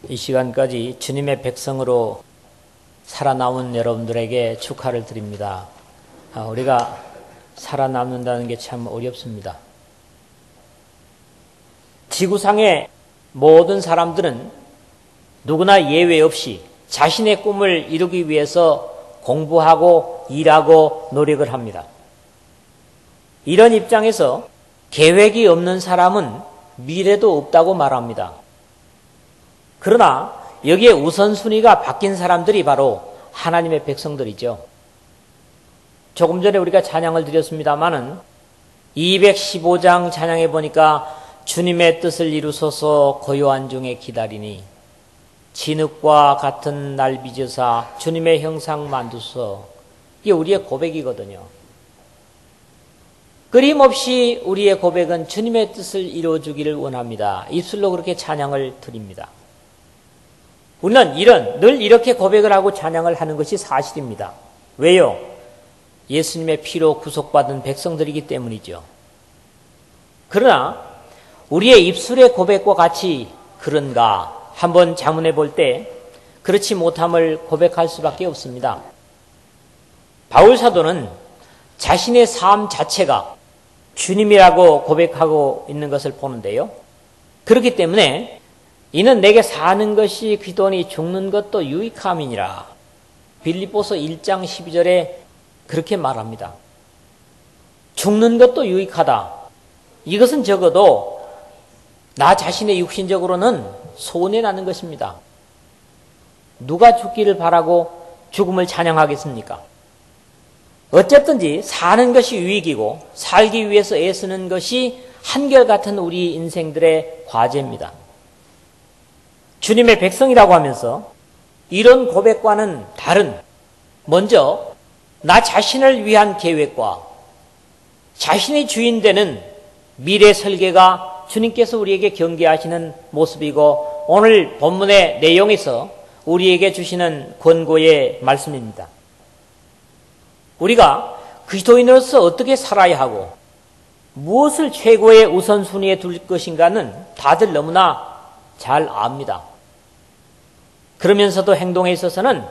이 시간까지 주님의 백성으로 살아남은 여러분들에게 축하를 드립니다. 우리가 살아남는다는 게 참 어렵습니다. 지구상의 모든 사람들은 누구나 예외 없이 자신의 꿈을 이루기 위해서 공부하고 일하고 노력을 합니다. 이런 입장에서 계획이 없는 사람은 미래도 없다고 말합니다. 그러나 여기에 우선순위가 바뀐 사람들이 바로 하나님의 백성들이죠. 조금 전에 우리가 찬양을 드렸습니다마는 215장 찬양해 보니까 주님의 뜻을 이루소서 고요한 중에 기다리니 진흙과 같은 날 빚으사 주님의 형상 만두소. 이게 우리의 고백이거든요. 끊임없이 우리의 고백은 주님의 뜻을 이루어주기를 원합니다. 입술로 그렇게 찬양을 드립니다. 우리는 늘 이렇게 고백을 하고 찬양을 하는 것이 사실입니다. 왜요? 예수님의 피로 구속받은 백성들이기 때문이죠. 그러나 우리의 입술의 고백과 같이 그런가 한번 자문해 볼 때 그렇지 못함을 고백할 수밖에 없습니다. 바울 사도는 자신의 삶 자체가 주님이라고 고백하고 있는 것을 보는데요. 그렇기 때문에 이는 내게 사는 것이 귀도니 죽는 것도 유익함이니라. 빌립보서 1장 12절에 그렇게 말합니다. 죽는 것도 유익하다. 이것은 적어도 나 자신의 육신적으로는 손해나는 것입니다. 누가 죽기를 바라고 죽음을 찬양하겠습니까? 어쨌든지 사는 것이 유익이고 살기 위해서 애쓰는 것이 한결같은 우리 인생들의 과제입니다. 주님의 백성이라고 하면서 이런 고백과는 다른 먼저 나 자신을 위한 계획과 자신의 주인 되는 미래 설계가 주님께서 우리에게 경계하시는 모습이고 오늘 본문의 내용에서 우리에게 주시는 권고의 말씀입니다. 우리가 그리스도인으로서 어떻게 살아야 하고 무엇을 최고의 우선순위에 둘 것인가는 다들 너무나 잘 압니다. 그러면서도 행동에 있어서는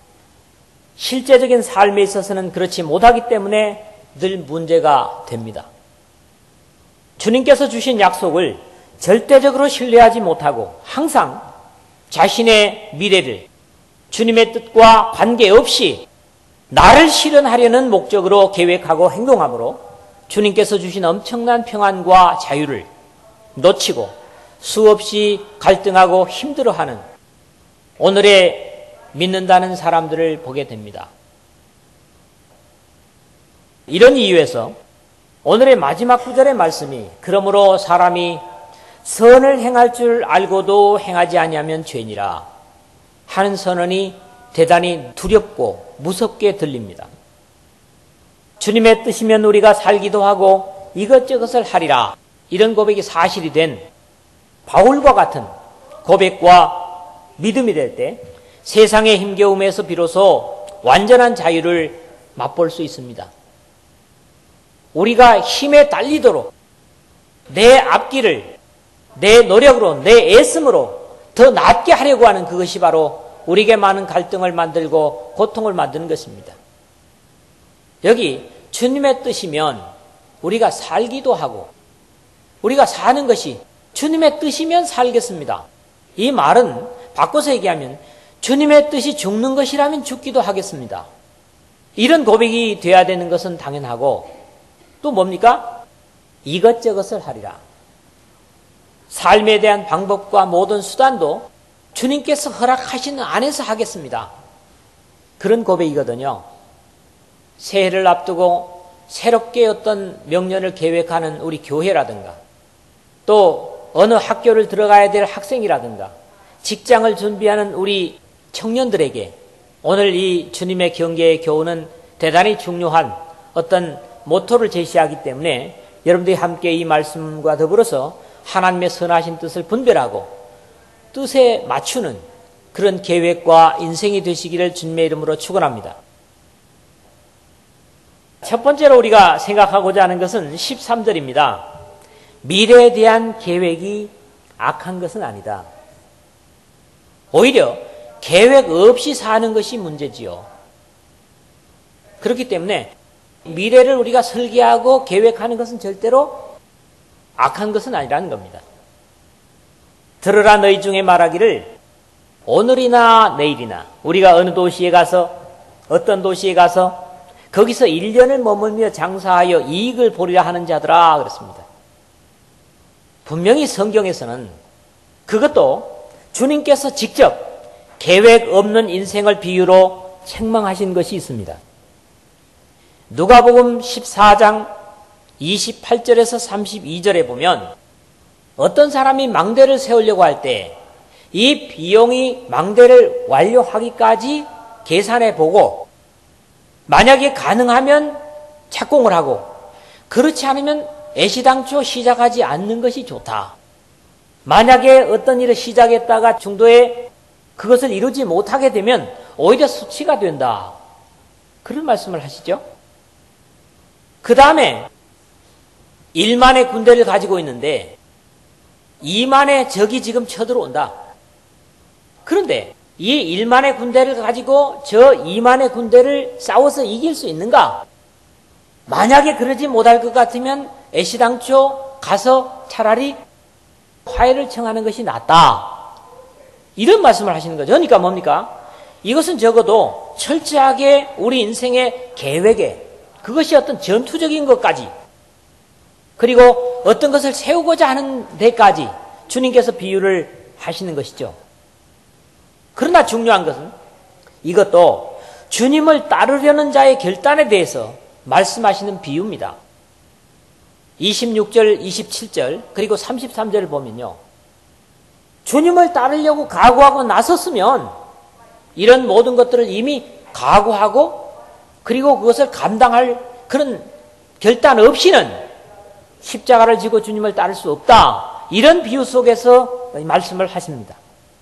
실제적인 삶에 있어서는 그렇지 못하기 때문에 늘 문제가 됩니다. 주님께서 주신 약속을 절대적으로 신뢰하지 못하고 항상 자신의 미래를 주님의 뜻과 관계없이 나를 실현하려는 목적으로 계획하고 행동하므로 주님께서 주신 엄청난 평안과 자유를 놓치고 수없이 갈등하고 힘들어하는 오늘의 믿는다는 사람들을 보게 됩니다. 이런 이유에서 오늘의 마지막 구절의 말씀이 그러므로 사람이 선을 행할 줄 알고도 행하지 아니하면 죄니라 하는 선언이 대단히 두렵고 무섭게 들립니다. 주님의 뜻이면 우리가 살기도 하고 이것저것을 하리라 이런 고백이 사실이 된 바울과 같은 고백과 믿음이 될 때 세상의 힘겨움에서 비로소 완전한 자유를 맛볼 수 있습니다. 우리가 힘에 딸리도록 내 앞길을 내 노력으로 내 애씀으로 더 낫게 하려고 하는 그것이 바로 우리에게 많은 갈등을 만들고 고통을 만드는 것입니다. 여기 주님의 뜻이면 우리가 살기도 하고 우리가 사는 것이 주님의 뜻이면 살겠습니다. 이 말은 바꿔서 얘기하면 주님의 뜻이 죽는 것이라면 죽기도 하겠습니다. 이런 고백이 돼야 되는 것은 당연하고 또 뭡니까? 이것저것을 하리라. 삶에 대한 방법과 모든 수단도 주님께서 허락하시는 안에서 하겠습니다. 그런 고백이거든요. 새해를 앞두고 새롭게 어떤 명년을 계획하는 우리 교회라든가 또 어느 학교를 들어가야 될 학생이라든가 직장을 준비하는 우리 청년들에게 오늘 이 주님의 경계의 교훈은 대단히 중요한 어떤 모토를 제시하기 때문에 여러분들이 함께 이 말씀과 더불어서 하나님의 선하신 뜻을 분별하고 뜻에 맞추는 그런 계획과 인생이 되시기를 주님의 이름으로 축원합니다. 첫 번째로 우리가 생각하고자 하는 것은 13절입니다. 미래에 대한 계획이 악한 것은 아니다. 오히려 계획 없이 사는 것이 문제지요. 그렇기 때문에 미래를 우리가 설계하고 계획하는 것은 절대로 악한 것은 아니라는 겁니다. 들으라 너희 중에 말하기를 오늘이나 내일이나 우리가 어느 도시에 가서 어떤 도시에 가서 거기서 1년을 머물며 장사하여 이익을 보리라 하는 자들아 그랬습니다. 분명히 성경에서는 그것도 주님께서 직접 계획 없는 인생을 비유로 책망하신 것이 있습니다. 누가복음 14장 28절에서 32절에 보면 어떤 사람이 망대를 세우려고 할 때 이 비용이 망대를 완료하기까지 계산해 보고 만약에 가능하면 착공을 하고 그렇지 않으면 애시당초 시작하지 않는 것이 좋다. 만약에 어떤 일을 시작했다가 중도에 그것을 이루지 못하게 되면 오히려 수치가 된다. 그런 말씀을 하시죠. 그 다음에 1만의 군대를 가지고 있는데 2만의 적이 지금 쳐들어온다. 그런데 이 1만의 군대를 가지고 저 2만의 군대를 싸워서 이길 수 있는가? 만약에 그러지 못할 것 같으면 애시당초 가서 차라리 화해를 청하는 것이 낫다. 이런 말씀을 하시는 거죠. 그러니까 뭡니까? 이것은 적어도 철저하게 우리 인생의 계획에 그것이 어떤 전투적인 것까지 그리고 어떤 것을 세우고자 하는 데까지 주님께서 비유를 하시는 것이죠. 그러나 중요한 것은 이것도 주님을 따르려는 자의 결단에 대해서 말씀하시는 비유입니다. 26절, 27절 그리고 33절을 보면요. 주님을 따르려고 각오하고 나섰으면 이런 모든 것들을 이미 각오하고 그리고 그것을 감당할 그런 결단 없이는 십자가를 지고 주님을 따를 수 없다. 이런 비유 속에서 말씀을 하십니다.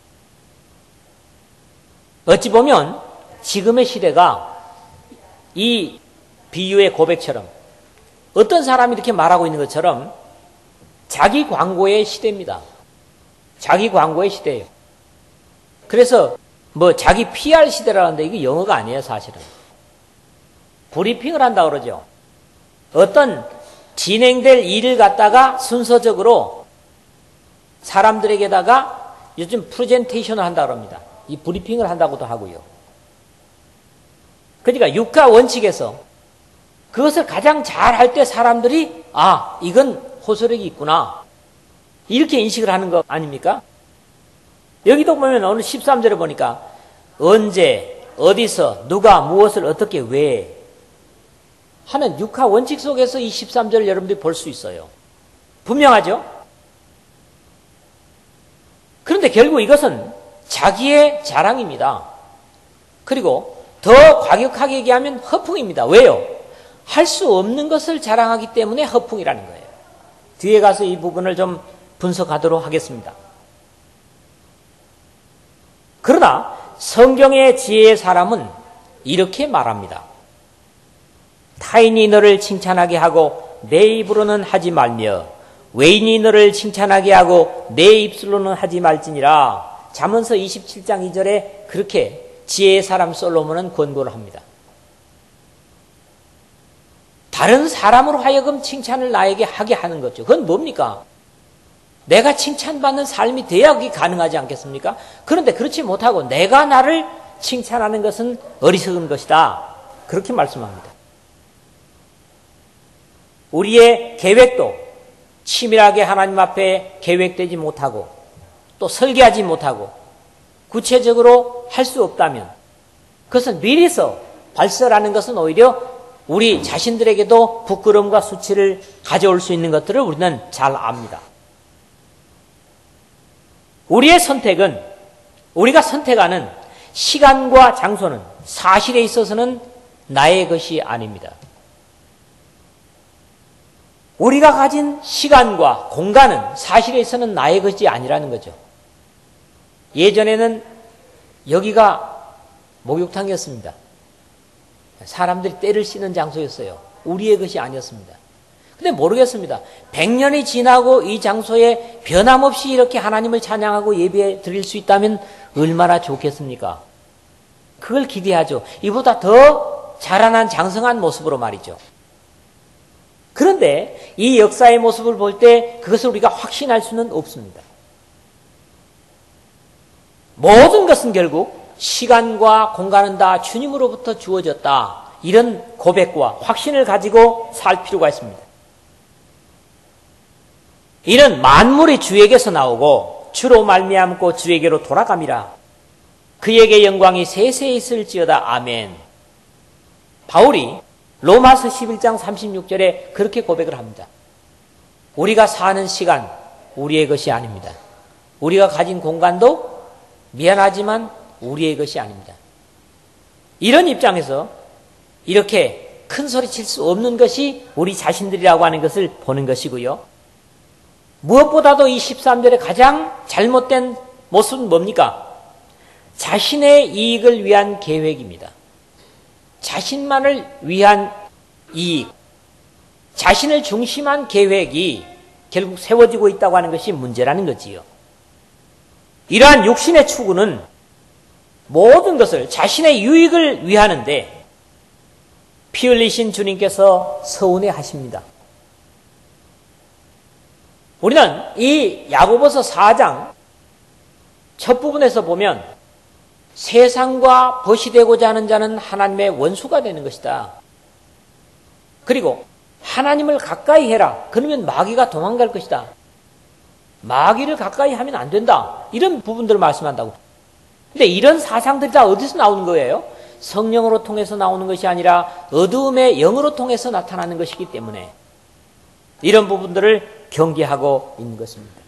어찌 보면 지금의 시대가 이 비유의 고백처럼 어떤 사람이 이렇게 말하고 있는 것처럼 자기 광고의 시대입니다. 자기 광고의 시대예요. 그래서 뭐 자기 PR 시대라는데 이게 영어가 아니에요, 사실은. 브리핑을 한다 그러죠. 어떤 진행될 일을 갖다가 순서적으로 사람들에게다가 요즘 프레젠테이션을 한다 그럽니다. 이 브리핑을 한다고도 하고요. 그러니까 육가 원칙에서 그것을 가장 잘 할 때 사람들이 이건 호소력이 있구나. 이렇게 인식을 하는 거 아닙니까? 여기도 보면 오늘 13절에 보니까 언제, 어디서, 누가, 무엇을, 어떻게, 왜 하는 육하 원칙 속에서 이 13절을 여러분들이 볼 수 있어요. 분명하죠? 그런데 결국 이것은 자기의 자랑입니다. 그리고 더 과격하게 얘기하면 허풍입니다. 왜요? 할 수 없는 것을 자랑하기 때문에 허풍이라는 거예요. 뒤에 가서 이 부분을 좀 분석하도록 하겠습니다. 그러나 성경의 지혜의 사람은 이렇게 말합니다. 타인이 너를 칭찬하게 하고 내 입으로는 하지 말며 외인이 너를 칭찬하게 하고 내 입술로는 하지 말지니라. 잠언서 27장 2절에 그렇게 지혜의 사람 솔로몬은 권고를 합니다. 다른 사람으로 하여금 칭찬을 나에게 하게 하는 거죠. 그건 뭡니까? 내가 칭찬받는 삶이 돼야 그게 가능하지 않겠습니까? 그런데 그렇지 못하고 내가 나를 칭찬하는 것은 어리석은 것이다. 그렇게 말씀합니다. 우리의 계획도 치밀하게 하나님 앞에 계획되지 못하고 또 설계하지 못하고 구체적으로 할 수 없다면 그것은 미리서 발설하는 것은 오히려 우리 자신들에게도 부끄러움과 수치를 가져올 수 있는 것들을 우리는 잘 압니다. 우리의 선택은 우리가 선택하는 시간과 장소는 사실에 있어서는 나의 것이 아닙니다. 우리가 가진 시간과 공간은 사실에 있어서는 나의 것이 아니라는 거죠. 예전에는 여기가 목욕탕이었습니다. 사람들이 때를 씻는 장소였어요. 우리의 것이 아니었습니다. 근데 모르겠습니다. 100년이 지나고 이 장소에 변함없이 이렇게 하나님을 찬양하고 예배 드릴 수 있다면 얼마나 좋겠습니까? 그걸 기대하죠. 이보다 더 자라난 장성한 모습으로 말이죠. 그런데 이 역사의 모습을 볼 때 그것을 우리가 확신할 수는 없습니다. 모든 것은 결국 시간과 공간은 다 주님으로부터 주어졌다. 이런 고백과 확신을 가지고 살 필요가 있습니다. 이는 만물이 주에게서 나오고 주로 말미암고 주에게로 돌아감이라. 그에게 영광이 세세히 있을지어다. 아멘. 바울이 로마서 11장 36절에 그렇게 고백을 합니다. 우리가 사는 시간 우리의 것이 아닙니다. 우리가 가진 공간도 미안하지만 우리의 것이 아닙니다. 이런 입장에서 이렇게 큰 소리 칠 수 없는 것이 우리 자신들이라고 하는 것을 보는 것이고요. 무엇보다도 이 13절의 가장 잘못된 모습은 뭡니까? 자신의 이익을 위한 계획입니다. 자신만을 위한 이익, 자신을 중심한 계획이 결국 세워지고 있다고 하는 것이 문제라는 거지요. 이러한 육신의 추구는 모든 것을 자신의 유익을 위하는데 피 흘리신 주님께서 서운해 하십니다. 우리는 이 야고보서 4장 첫 부분에서 보면 세상과 벗이 되고자 하는 자는 하나님의 원수가 되는 것이다. 그리고 하나님을 가까이 해라. 그러면 마귀가 도망갈 것이다. 마귀를 가까이 하면 안 된다. 이런 부분들을 말씀한다고. 근데 이런 사상들이 다 어디서 나오는 거예요? 성령으로 통해서 나오는 것이 아니라 어두움의 영으로 통해서 나타나는 것이기 때문에 이런 부분들을 경계하고 있는 것입니다.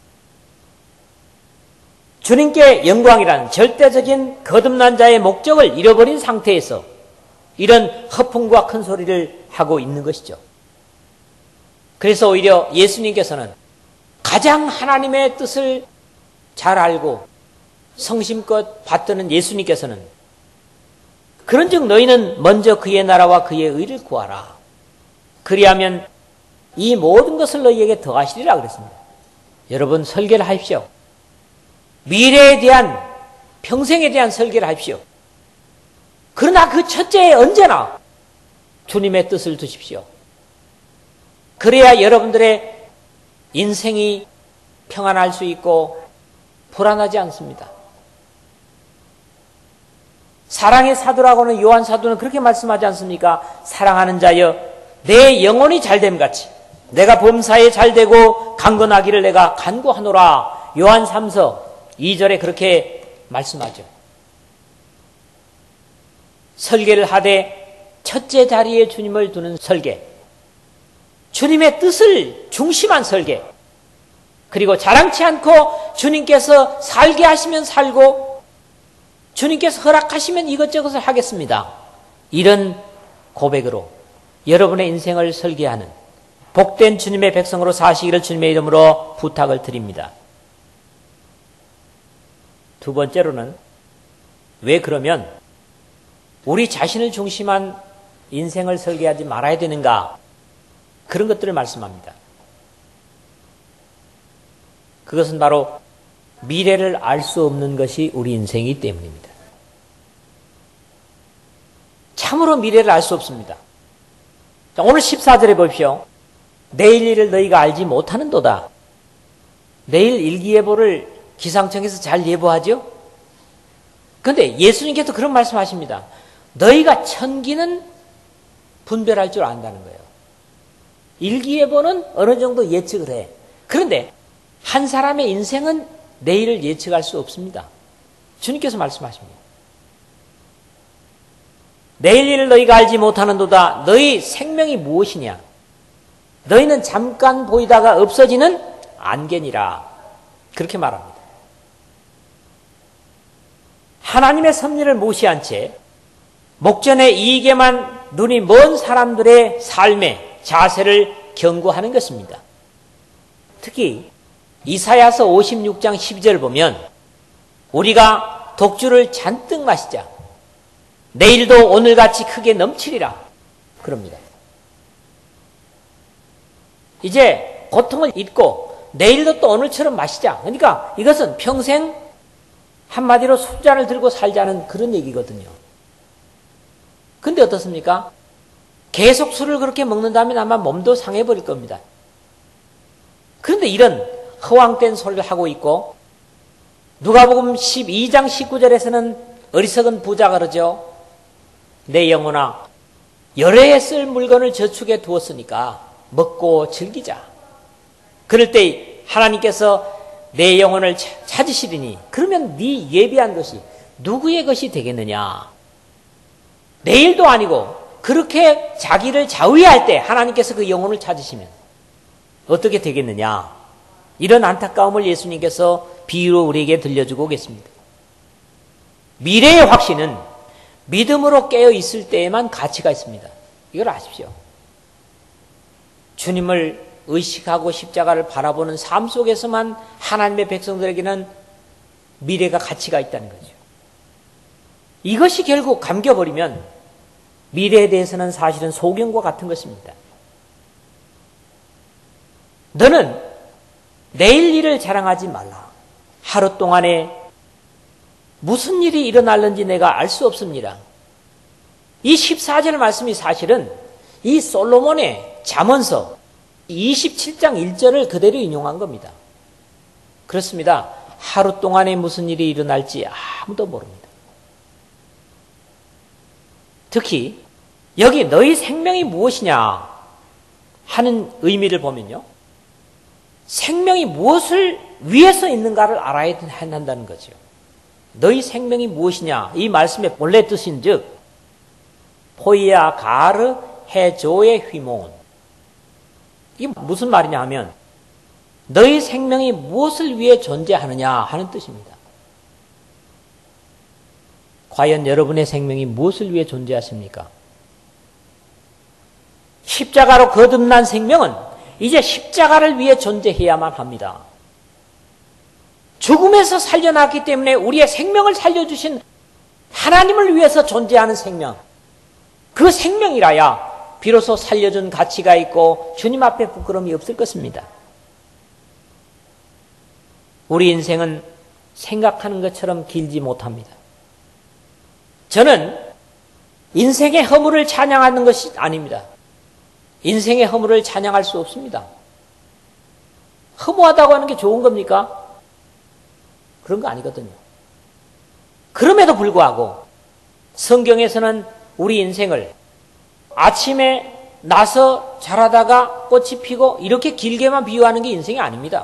주님께 영광이란 절대적인 거듭난 자의 목적을 잃어버린 상태에서 이런 허풍과 큰 소리를 하고 있는 것이죠. 그래서 오히려 예수님께서는 가장 하나님의 뜻을 잘 알고 성심껏 받드는 예수님께서는 그런즉 너희는 먼저 그의 나라와 그의 의를 구하라. 그리하면 이 모든 것을 너희에게 더하시리라 그랬습니다. 여러분 설계를 하십시오. 미래에 대한 평생에 대한 설계를 하십시오. 그러나 그 첫째에 언제나 주님의 뜻을 두십시오. 그래야 여러분들의 인생이 평안할 수 있고 불안하지 않습니다. 사랑의 사도라고 하는 요한 사도는 그렇게 말씀하지 않습니까? 사랑하는 자여 내 영혼이 잘됨같이 내가 범사에 잘되고 강건하기를 내가 간구하노라. 요한 3서 2절에 그렇게 말씀하죠. 설계를 하되 첫째 자리에 주님을 두는 설계, 주님의 뜻을 중심한 설계, 그리고 자랑치 않고 주님께서 살게 하시면 살고 주님께서 허락하시면 이것저것을 하겠습니다. 이런 고백으로 여러분의 인생을 설계하는 복된 주님의 백성으로 사시기를 주님의 이름으로 부탁을 드립니다. 두 번째로는 왜 그러면 우리 자신을 중심한 인생을 설계하지 말아야 되는가? 그런 것들을 말씀합니다. 그것은 바로 미래를 알 수 없는 것이 우리 인생이기 때문입니다. 참으로 미래를 알 수 없습니다. 자, 오늘 14절에 보십시오. 내일 일을 너희가 알지 못하는도다. 내일 일기예보를 기상청에서 잘 예보하죠? 그런데 예수님께서 그런 말씀하십니다. 너희가 천기는 분별할 줄 안다는 거예요. 일기예보는 어느 정도 예측을 해. 그런데 한 사람의 인생은 내일을 예측할 수 없습니다. 주님께서 말씀하십니다. 내일 일을 너희가 알지 못하는도다. 너희 생명이 무엇이냐? 너희는 잠깐 보이다가 없어지는 안개니라. 그렇게 말합니다. 하나님의 섭리를 무시한 채 목전의 이익에만 눈이 먼 사람들의 삶의 자세를 경고하는 것입니다. 특히 이사야서 56장 12절을 보면 우리가 독주를 잔뜩 마시자 내일도 오늘같이 크게 넘치리라 그럽니다. 이제 고통을 잊고 내일도 또 오늘처럼 마시자. 그러니까 이것은 평생 한마디로 술잔을 들고 살자는 그런 얘기거든요. 근데 어떻습니까? 계속 술을 그렇게 먹는다면 아마 몸도 상해버릴 겁니다. 그런데 이런 허황된 소리를 하고 있고, 누가복음 12장 19절에서는 어리석은 부자가 그러죠. 내 영혼아, 여러 해 쓸 물건을 저축해 두었으니까 먹고 즐기자. 그럴 때 하나님께서 내 영혼을 찾으시리니 그러면 네 예비한 것이 누구의 것이 되겠느냐. 내일도 아니고 그렇게 자기를 자위할 때 하나님께서 그 영혼을 찾으시면 어떻게 되겠느냐. 이런 안타까움을 예수님께서 비유로 우리에게 들려주고 계십니다. 미래의 확신은 믿음으로 깨어 있을 때에만 가치가 있습니다. 이걸 아십시오. 주님을 의식하고 십자가를 바라보는 삶 속에서만 하나님의 백성들에게는 미래가 가치가 있다는 거죠. 이것이 결국 감겨버리면 미래에 대해서는 사실은 소경과 같은 것입니다. 너는 내일 일을 자랑하지 말라. 하루 동안에 무슨 일이 일어날는지 내가 알 수 없습니다. 이 14절 말씀이 사실은 이 솔로몬의 잠언서 27장 1절을 그대로 인용한 겁니다. 그렇습니다. 하루 동안에 무슨 일이 일어날지 아무도 모릅니다. 특히 여기 너희 생명이 무엇이냐 하는 의미를 보면요. 생명이 무엇을 위해서 있는가를 알아야 한다는 거죠. 너희 생명이 무엇이냐 이 말씀의 본래 뜻인 즉 포이아 가르 해조의 휘몽. 이게 무슨 말이냐 하면 너희 생명이 무엇을 위해 존재하느냐 하는 뜻입니다. 과연 여러분의 생명이 무엇을 위해 존재하십니까? 십자가로 거듭난 생명은 이제 십자가를 위해 존재해야만 합니다. 죽음에서 살려났기 때문에 우리의 생명을 살려주신 하나님을 위해서 존재하는 생명, 그 생명이라야 비로소 살려준 가치가 있고 주님 앞에 부끄러움이 없을 것입니다. 우리 인생은 생각하는 것처럼 길지 못합니다. 저는 인생의 허물을 찬양하는 것이 아닙니다. 인생의 허물을 찬양할 수 없습니다. 허무하다고 하는 게 좋은 겁니까? 그런 거 아니거든요. 그럼에도 불구하고 성경에서는 우리 인생을 아침에 나서 자라다가 꽃이 피고 이렇게 길게만 비유하는 게 인생이 아닙니다.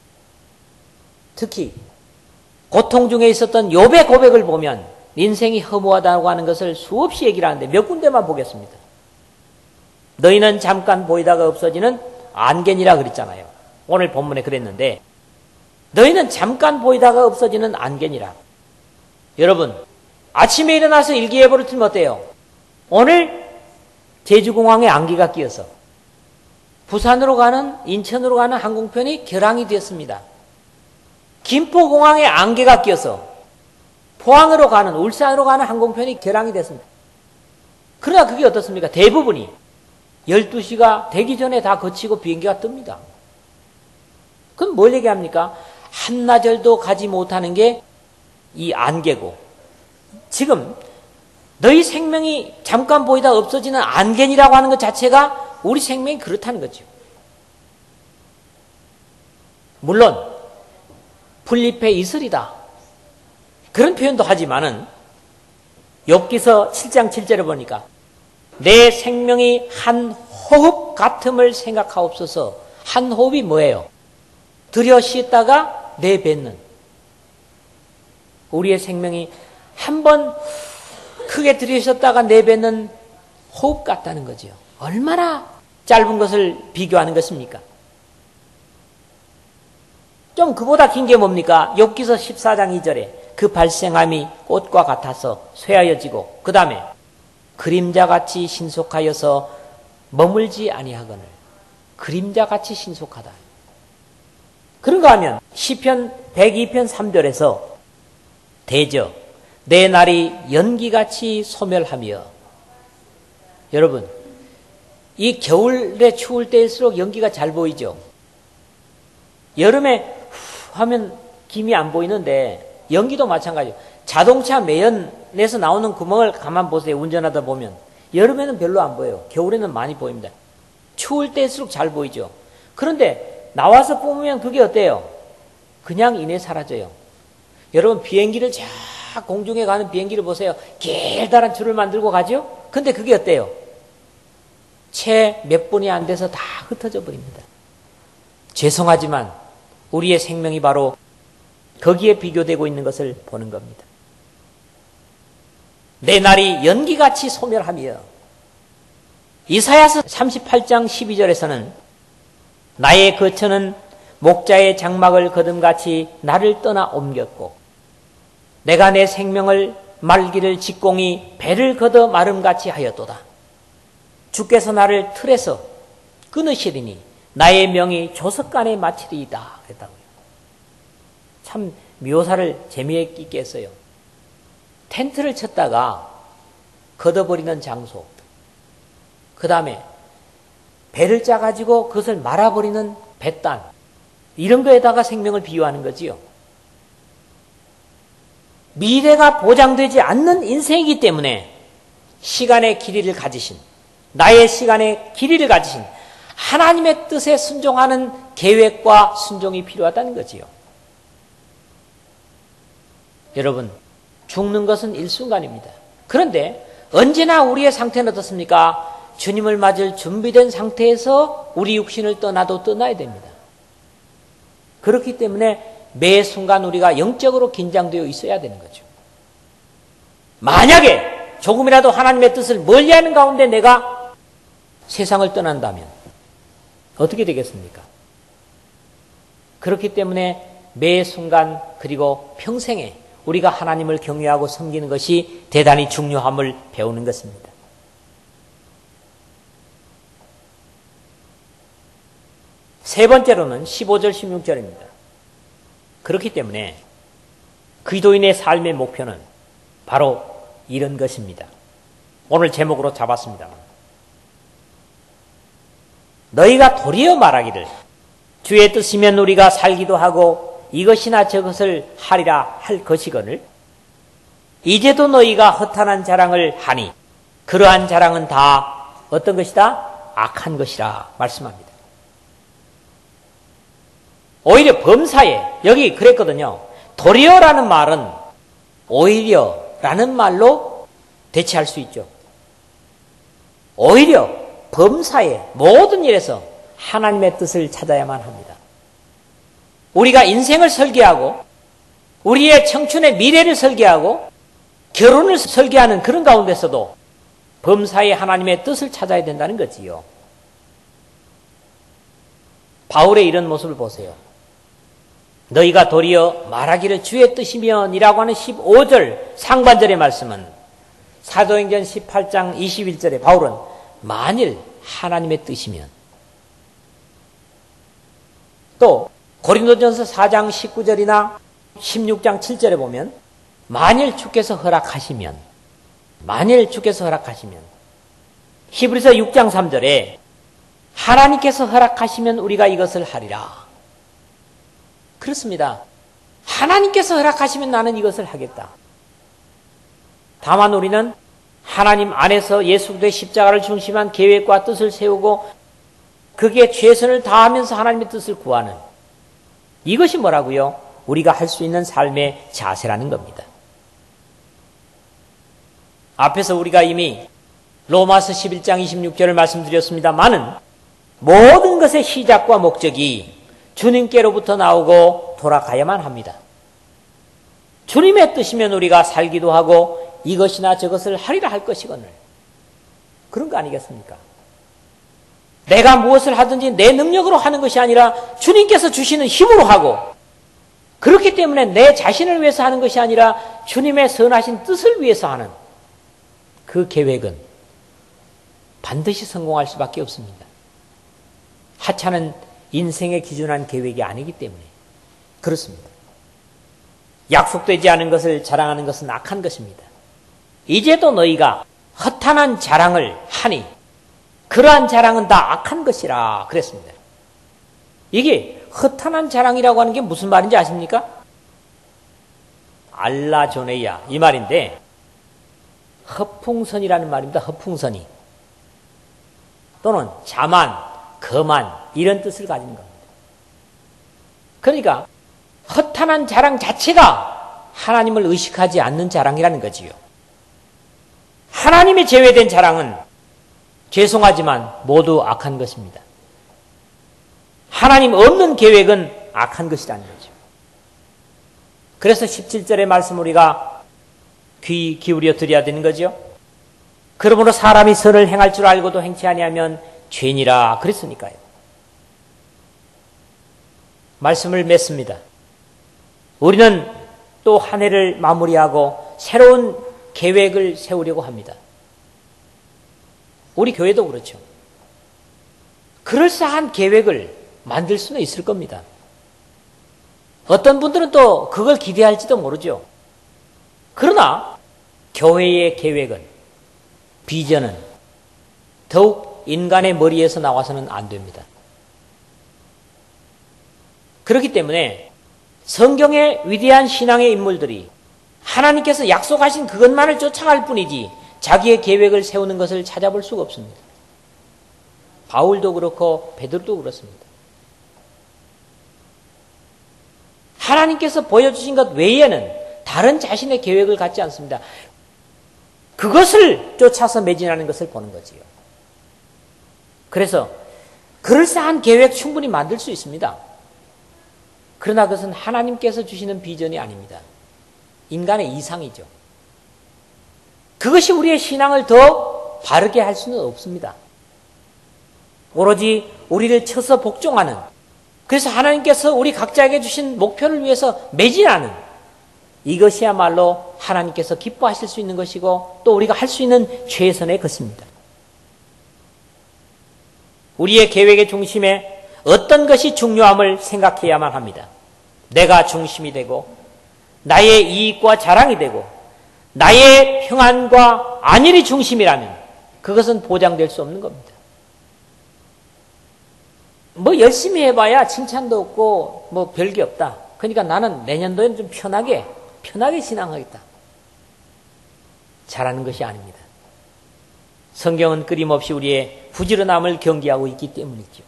특히 고통 중에 있었던 욥의 고백을 보면 인생이 허무하다고 하는 것을 수없이 얘기를 하는데 몇 군데만 보겠습니다. 너희는 잠깐 보이다가 없어지는 안개니라 그랬잖아요. 오늘 본문에 그랬는데 너희는 잠깐 보이다가 없어지는 안개니라. 여러분 아침에 일어나서 일기예보를 틀면 어때요? 오늘 제주공항에 안개가 끼어서 부산으로 가는 인천으로 가는 항공편이 결항이 되었습니다. 김포공항에 안개가 끼어서 포항으로 가는 울산으로 가는 항공편이 결항이 됐습니다. 그러나 그게 어떻습니까? 대부분이 12시가 되기 전에 다 거치고 비행기가 뜹니다. 그럼 뭘 얘기합니까? 한나절도 가지 못하는 게 이 안개고 지금 너희 생명이 잠깐 보이다 없어지는 안개니라고 하는 것 자체가 우리 생명이 그렇다는 거죠. 물론 풀잎의 이슬이다 그런 표현도 하지만은 욥기서 7장 7절에 보니까 내 생명이 한 호흡 같음을 생각하옵소서. 한 호흡이 뭐예요? 들여 쉬었다가 내뱉는. 우리의 생명이 한 번 크게 들이쉬었다가 내뱉는 호흡 같다는 거죠. 얼마나 짧은 것을 비교하는 것입니까? 좀 그보다 긴 게 뭡니까? 욥기서 14장 2절에 그 발생함이 꽃과 같아서 쇠하여지고 그 다음에 그림자같이 신속하여서 머물지 아니하거늘. 그림자같이 신속하다. 그런가 하면 시편 102편 3절에서 대저 내 날이 연기같이 소멸하며. 여러분 이 겨울에 추울 때일수록 연기가 잘 보이죠. 여름에 후 하면 김이 안 보이는데 연기도 마찬가지예요. 자동차 매연에서 나오는 구멍을 가만 보세요. 운전하다 보면. 여름에는 별로 안 보여요. 겨울에는 많이 보입니다. 추울 때일수록 잘 보이죠. 그런데 나와서 보면 그게 어때요? 그냥 이내 사라져요. 여러분 비행기를 쫙 공중에 가는 비행기를 보세요. 길다란 줄을 만들고 가죠? 근데 그게 어때요? 채 몇 분이 안 돼서 다 흩어져 버립니다. 죄송하지만 우리의 생명이 바로 거기에 비교되고 있는 것을 보는 겁니다. 내 날이 연기같이 소멸하며 이사야서 38장 12절에서는 나의 거처는 목자의 장막을 거둠같이 나를 떠나 옮겼고 내가 내 생명을 말기를 직공이 배를 걷어 마름같이 하였도다. 주께서 나를 틀에서 끊으시리니 나의 명이 조석간에 마치리이다 그랬다고요. 참 묘사를 재미있게 했어요. 텐트를 쳤다가 걷어버리는 장소, 그 다음에 배를 짜가지고 그것을 말아버리는 뱃단, 이런 거에다가 생명을 비유하는 거지요. 미래가 보장되지 않는 인생이기 때문에 시간의 길이를 가지신, 나의 시간의 길이를 가지신 하나님의 뜻에 순종하는 계획과 순종이 필요하다는 거지요. 여러분, 죽는 것은 일순간입니다. 그런데 언제나 우리의 상태는 어떻습니까? 주님을 맞을 준비된 상태에서 우리 육신을 떠나도 떠나야 됩니다. 그렇기 때문에 매 순간 우리가 영적으로 긴장되어 있어야 되는 거죠. 만약에 조금이라도 하나님의 뜻을 멀리하는 가운데 내가 세상을 떠난다면 어떻게 되겠습니까? 그렇기 때문에 매 순간 그리고 평생에 우리가 하나님을 경외하고 섬기는 것이 대단히 중요함을 배우는 것입니다. 세 번째로는 15절 16절입니다. 그렇기 때문에 기도인의 삶의 목표는 바로 이런 것입니다. 오늘 제목으로 잡았습니다. 너희가 도리어 말하기를 주의 뜻이면 우리가 살기도 하고 이것이나 저것을 하리라 할 것이거늘 이제도 너희가 허탄한 자랑을 하니 그러한 자랑은 다 어떤 것이다? 악한 것이라 말씀합니다. 오히려 범사에 여기 그랬거든요. 도리어라는 말은 오히려라는 말로 대체할 수 있죠. 오히려 범사에 모든 일에서 하나님의 뜻을 찾아야만 합니다. 우리가 인생을 설계하고 우리의 청춘의 미래를 설계하고 결혼을 설계하는 그런 가운데서도 범사에 하나님의 뜻을 찾아야 된다는 거지요. 바울의 이런 모습을 보세요. 너희가 도리어 말하기를 주의 뜻이면이라고 하는 15절 상반절의 말씀은 사도행전 18장 21절에 바울은 만일 하나님의 뜻이면, 또 고린도전서 4장 19절이나 16장 7절에 보면 만일 주께서 허락하시면, 히브리서 6장 3절에 하나님께서 허락하시면 우리가 이것을 하리라. 그렇습니다. 하나님께서 허락하시면 나는 이것을 하겠다. 다만 우리는 하나님 안에서 예수 그리스도의 십자가를 중심한 계획과 뜻을 세우고 거기에 최선을 다하면서 하나님의 뜻을 구하는, 이것이 뭐라고요? 우리가 할 수 있는 삶의 자세라는 겁니다. 앞에서 우리가 이미 로마서 11장 26절을 말씀드렸습니다만은 모든 것의 시작과 목적이 주님께로부터 나오고 돌아가야만 합니다. 주님의 뜻이면 우리가 살기도 하고 이것이나 저것을 하리라 할 것이거늘, 그런 거 아니겠습니까? 내가 무엇을 하든지 내 능력으로 하는 것이 아니라 주님께서 주시는 힘으로 하고, 그렇기 때문에 내 자신을 위해서 하는 것이 아니라 주님의 선하신 뜻을 위해서 하는 그 계획은 반드시 성공할 수밖에 없습니다. 하찮은 인생에 기준한 계획이 아니기 때문에 그렇습니다. 약속되지 않은 것을 자랑하는 것은 악한 것입니다. 이제도 너희가 허탄한 자랑을 하니 그러한 자랑은 다 악한 것이라 그랬습니다. 이게 허탄한 자랑이라고 하는 게 무슨 말인지 아십니까? 알라조네야 이 말인데 허풍선이라는 말입니다. 허풍선이. 또는 자만, 거만 이런 뜻을 가지는 겁니다. 그러니까 허탄한 자랑 자체가 하나님을 의식하지 않는 자랑이라는 거지요. 하나님이 제외된 자랑은 죄송하지만 모두 악한 것입니다. 하나님 없는 계획은 악한 것이라는 거죠. 그래서 17절의 말씀 우리가 귀 기울여 드려야 되는 거죠. 그러므로 사람이 선을 행할 줄 알고도 행치 아니하면 죄니라 그랬으니까요. 말씀을 맺습니다. 우리는 또 한 해를 마무리하고 새로운 계획을 세우려고 합니다. 우리 교회도 그렇죠. 그럴싸한 계획을 만들 수는 있을 겁니다. 어떤 분들은 또 그걸 기대할지도 모르죠. 그러나 교회의 계획은, 비전은 더욱 인간의 머리에서 나와서는 안 됩니다. 그렇기 때문에 성경의 위대한 신앙의 인물들이 하나님께서 약속하신 그것만을 쫓아갈 뿐이지 자기의 계획을 세우는 것을 찾아볼 수가 없습니다. 바울도 그렇고 베드로도 그렇습니다. 하나님께서 보여주신 것 외에는 다른 자신의 계획을 갖지 않습니다. 그것을 쫓아서 매진하는 것을 보는 거지요. 그래서 그럴싸한 계획 충분히 만들 수 있습니다. 그러나 그것은 하나님께서 주시는 비전이 아닙니다. 인간의 이상이죠. 그것이 우리의 신앙을 더 바르게 할 수는 없습니다. 오로지 우리를 쳐서 복종하는, 그래서 하나님께서 우리 각자에게 주신 목표를 위해서 매진하는, 이것이야말로 하나님께서 기뻐하실 수 있는 것이고 또 우리가 할 수 있는 최선의 것입니다. 우리의 계획의 중심에 어떤 것이 중요함을 생각해야만 합니다. 내가 중심이 되고 나의 이익과 자랑이 되고 나의 평안과 안일이 중심이라면 그것은 보장될 수 없는 겁니다. 뭐 열심히 해봐야 칭찬도 없고 뭐 별게 없다. 그러니까 나는 내년도에는 좀 편하게 신앙하겠다. 잘하는 것이 아닙니다. 성경은 끊임없이 우리의 부지런함을 경계하고 있기 때문이죠.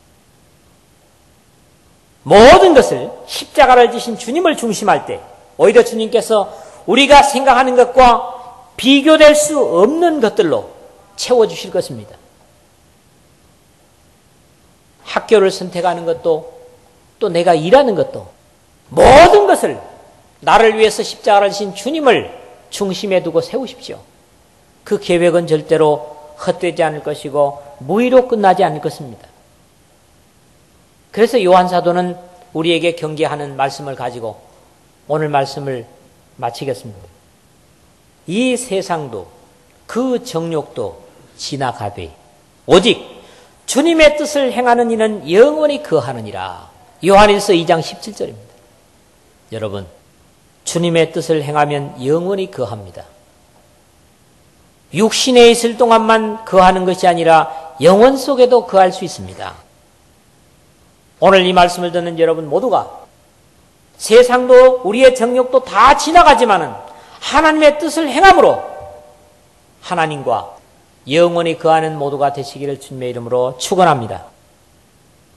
모든 것을 십자가를 지신 주님을 중심할 때 오히려 주님께서 우리가 생각하는 것과 비교될 수 없는 것들로 채워주실 것입니다. 학교를 선택하는 것도 또 내가 일하는 것도 모든 것을 나를 위해서 십자가를 지신 주님을 중심에 두고 세우십시오. 그 계획은 절대로 헛되지 않을 것이고 무의로 끝나지 않을 것입니다. 그래서 요한 사도는 우리에게 경계하는 말씀을 가지고 오늘 말씀을 마치겠습니다. 이 세상도 그 정욕도 지나가되 오직 주님의 뜻을 행하는 이는 영원히 거하느니라. 요한일서 2장 17절입니다. 여러분, 주님의 뜻을 행하면 영원히 거합니다. 육신에 있을 동안만 거하는 것이 아니라 영원 속에도 거할 수 있습니다. 오늘 이 말씀을 듣는 여러분 모두가 세상도 우리의 정욕도 다 지나가지만은 하나님의 뜻을 행함으로 하나님과 영원히 거하는 모두가 되시기를 주님의 이름으로 축원합니다.